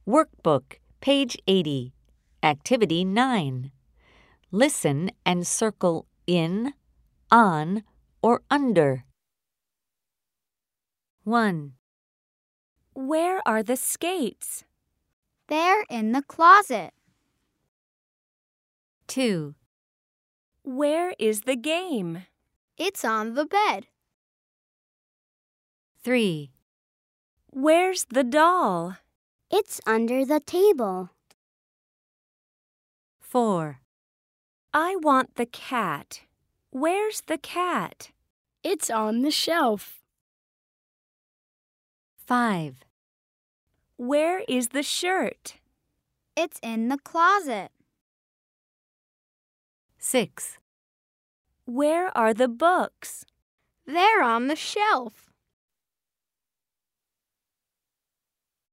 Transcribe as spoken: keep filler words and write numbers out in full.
Workbook, page eighty. Activity nine. Listen and circle in, on, or under. one. Where are the skates? They're in the closet. two. Where is the game? It's on the bed. three. Where's the doll? It's under the table. four. I want the cat. Where's the cat? It's on the shelf. five. Where is the shirt? It's in the closet. six. Where are the books? They're on the shelf.